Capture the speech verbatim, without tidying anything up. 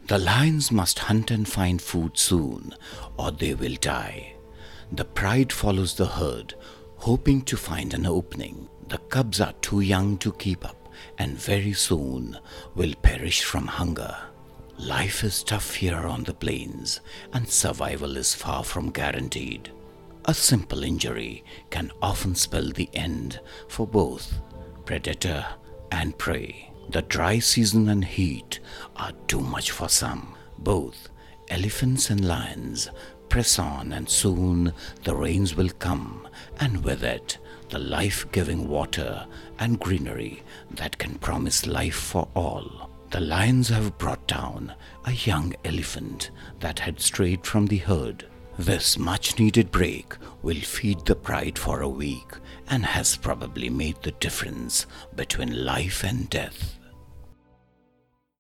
The lions must hunt and find food soon, or they will die. The pride follows the herd, hoping to find an opening. The cubs are too young to keep up, and very soon will perish from hunger. Life is tough here on the plains, and survival is far from guaranteed. A simple injury can often spell the end for both predator and prey. The dry season and heat are too much for some. Both elephants and lions press on, and soon the rains will come, and with it the life-giving water and greenery that can promise life for all. The lions have brought down a young elephant that had strayed from the herd. This much-needed break will feed the pride for a week and has probably made the difference between life and death.